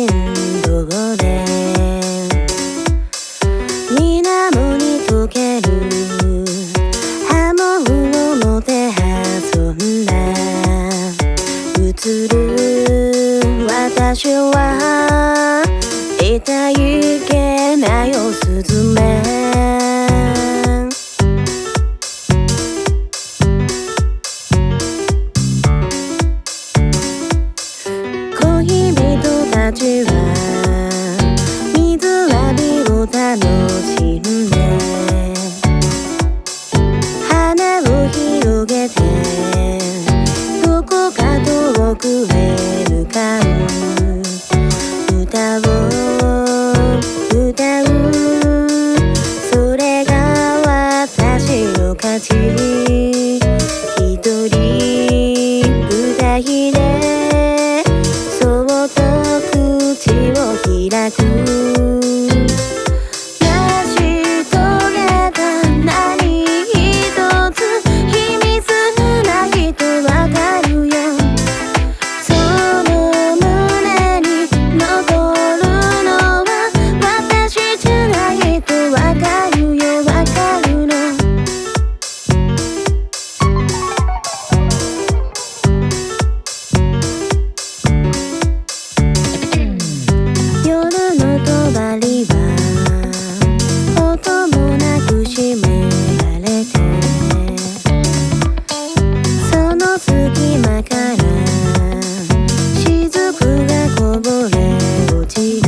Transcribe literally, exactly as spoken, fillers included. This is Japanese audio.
道で水面に溶ける波紋をもてあそんだ映る私はいたいけないおすずめ恋人たちは水浴びを楽しんで羽を広げてどこか遠くへ向かう歌を歌うそれが私の価値一人二人でそっと口を開く成し遂げた何一つ秘密ないとわかるよその胸に残るのは私じゃないとわかるよわかるの夜の帳は音もなく閉められてその隙間から雫がこぼれ落ちる